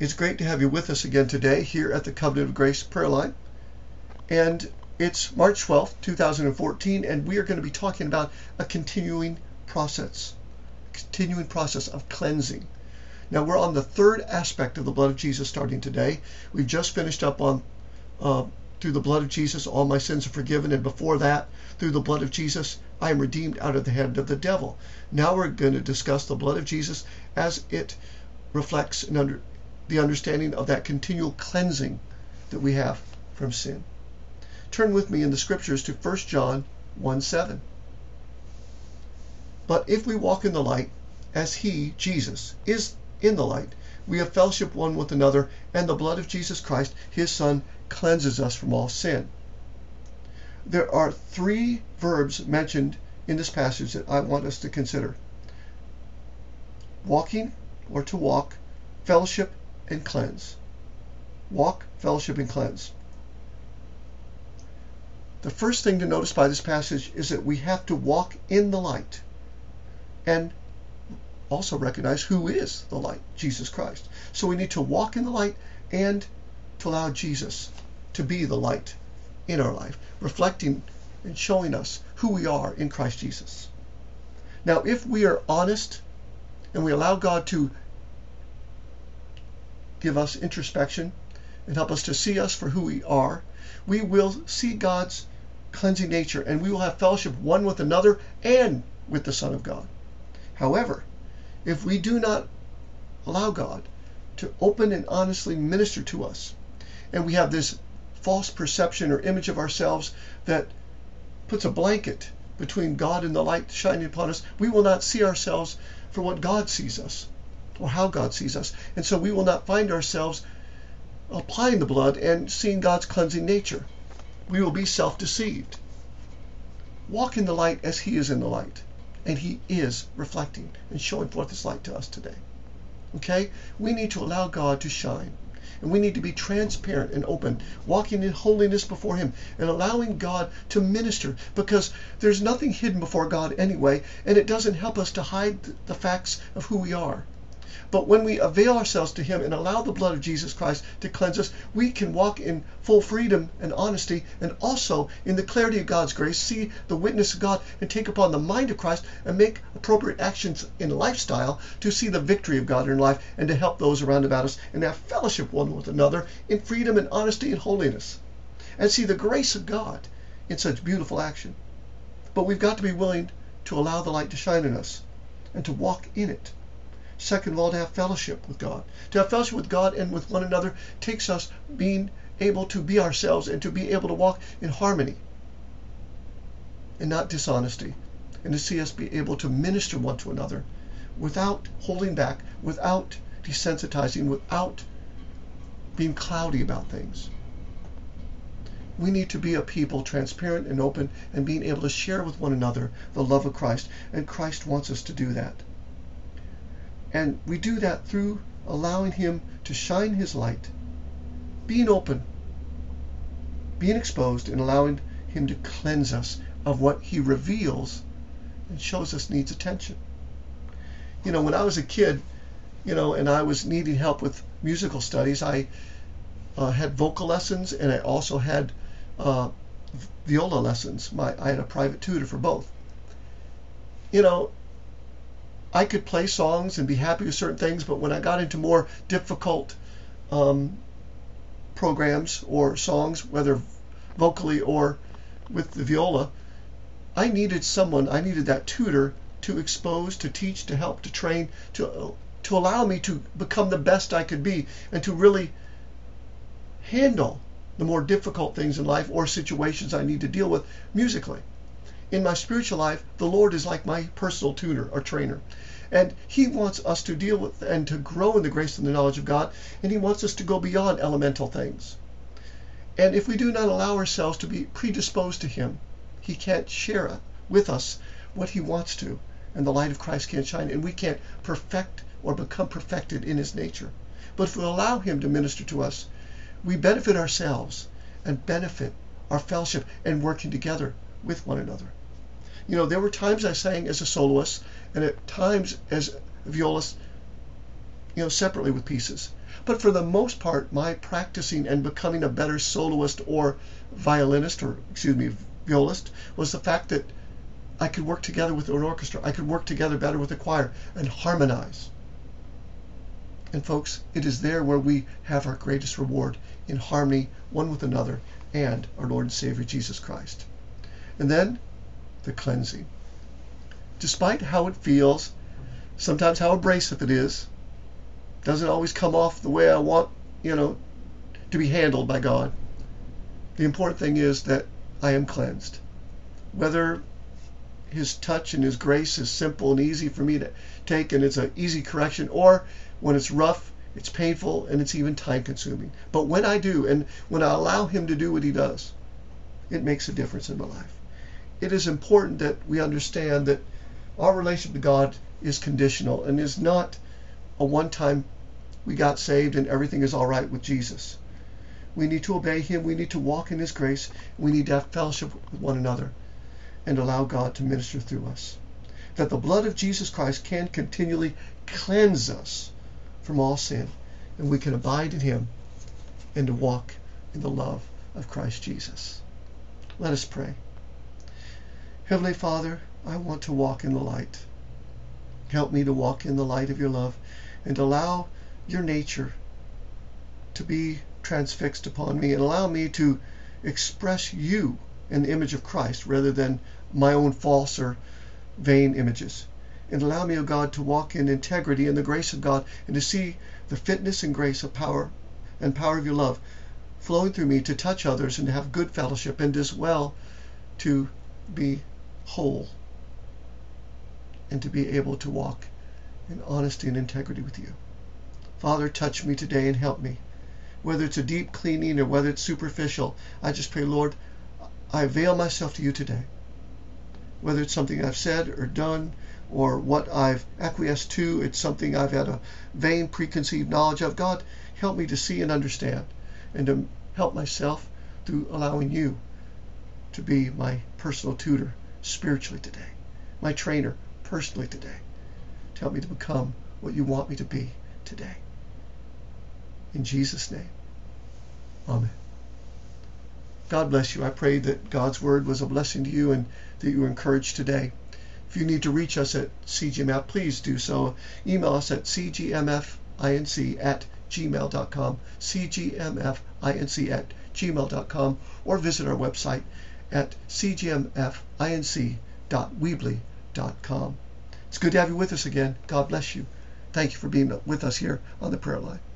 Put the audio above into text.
It's great to have you with us again today here at the Covenant of Grace prayer line. And it's March 12th, 2014, and we are going to be talking about a continuing process of cleansing. Now, we're on the third aspect of the blood of Jesus starting today. We've just finished up on through the blood of Jesus, all my sins are forgiven, and before that, through the blood of Jesus, I am redeemed out of the hand of the devil. Now we're going to discuss the blood of Jesus as it reflects the understanding of that continual cleansing that we have from sin. Turn with me in the scriptures to 1 John 1:7. But if we walk in the light, as he, Jesus, is in the light, we have fellowship one with another, and the blood of Jesus Christ, his Son, cleanses us from all sin. There are three verbs mentioned in this passage that I want us to consider: walking, or to walk, fellowship, and cleanse. Walk, fellowship, and cleanse. The first thing to notice by this passage is that we have to walk in the light and also recognize who is the light, Jesus Christ. So we need to walk in the light and to allow Jesus to be the light in our life, reflecting and showing us who we are in Christ Jesus. Now, if we are honest and we allow God to give us introspection and help us to see us for who we are, we will see God's cleansing nature, and we will have fellowship one with another and with the Son of God. However, if we do not allow God to open and honestly minister to us, and we have this false perception or image of ourselves that puts a blanket between God and the light shining upon us, we will not see ourselves for what God sees us or how God sees us. And so we will not find ourselves applying the blood and seeing God's cleansing nature. We will be self-deceived. Walk in the light as he is in the light, and he is reflecting and showing forth his light to us today. Okay? We need to allow God to shine, and we need to be transparent and open, walking in holiness before him and allowing God to minister, because there's nothing hidden before God anyway, and it doesn't help us to hide the facts of who we are. But when we avail ourselves to him and allow the blood of Jesus Christ to cleanse us, we can walk in full freedom and honesty, and also in the clarity of God's grace, see the witness of God, and take upon the mind of Christ and make appropriate actions in lifestyle to see the victory of God in life and to help those around about us and have fellowship one with another in freedom and honesty and holiness, and see the grace of God in such beautiful action. But we've got to be willing to allow the light to shine in us and to walk in it. Second of all, to have fellowship with God. To have fellowship with God and with one another takes us being able to be ourselves and to be able to walk in harmony and not dishonesty, and to see us be able to minister one to another without holding back, without desensitizing, without being cloudy about things. We need to be a people transparent and open and being able to share with one another the love of Christ, and Christ wants us to do that. And we do that through allowing him to shine his light, being open, being exposed, and allowing him to cleanse us of what he reveals and shows us needs attention. When I was a kid, and I was needing help with musical studies, I had vocal lessons, and I also had viola lessons. I had a private tutor for both. I could play songs and be happy with certain things, but when I got into more difficult programs or songs, whether vocally or with the viola, I needed that tutor to expose, to teach, to help, to train, to allow me to become the best I could be and to really handle the more difficult things in life or situations I need to deal with musically. In my spiritual life, the Lord is like my personal tutor or trainer. And he wants us to deal with and to grow in the grace and the knowledge of God, and he wants us to go beyond elemental things. And if we do not allow ourselves to be predisposed to him, he can't share with us what he wants to, and the light of Christ can't shine, and we can't perfect or become perfected in his nature. But if we allow him to minister to us, we benefit ourselves and benefit our fellowship and working together with one another. There were times I sang as a soloist, and at times as a violist, separately with pieces. But for the most part, my practicing and becoming a better soloist or violist was the fact that I could work together with an orchestra. I could work together better with a choir and harmonize. And folks, it is there where we have our greatest reward, in harmony one with another and our Lord and Savior Jesus Christ. And then the cleansing. Despite how it feels, sometimes how abrasive it is, doesn't always come off the way I want, to be handled by God. The important thing is that I am cleansed. Whether His touch and His grace is simple and easy for me to take and it's an easy correction, or when it's rough, it's painful, and it's even time consuming. But when I do, and when I allow Him to do what He does, it makes a difference in my life. It is important that we understand that our relationship to God is conditional and is not a one-time we got saved and everything is all right with Jesus. We need to obey Him. We need to walk in His grace. We need to have fellowship with one another and allow God to minister through us. That the blood of Jesus Christ can continually cleanse us from all sin, and we can abide in Him and to walk in the love of Christ Jesus. Let us pray. Heavenly Father, I want to walk in the light. Help me to walk in the light of your love and allow your nature to be transfixed upon me, and allow me to express you in the image of Christ rather than my own false or vain images. And allow me, O God, to walk in integrity and the grace of God, and to see the fitness and grace of power of your love flowing through me to touch others and to have good fellowship, and as well to be whole and to be able to walk in honesty and integrity with you. Father, touch me today and help me. Whether it's a deep cleaning or whether it's superficial, I just pray, Lord, I avail myself to you today. Whether it's something I've said or done or what I've acquiesced to, it's something I've had a vain preconceived knowledge of. God, help me to see and understand, and to help myself through allowing you to be my personal tutor spiritually today, my trainer personally today, to help me to become what you want me to be today. In Jesus' name, amen. God bless you. I pray that God's word was a blessing to you and that you were encouraged today. If you need to reach us at CGMF, please do so. Email us at cgmfinc@gmail.com, cgmfinc@gmail.com, or visit our website at cgmfinc.weebly.com. It's good to have you with us again. God bless you. Thank you for being with us here on the prayer line.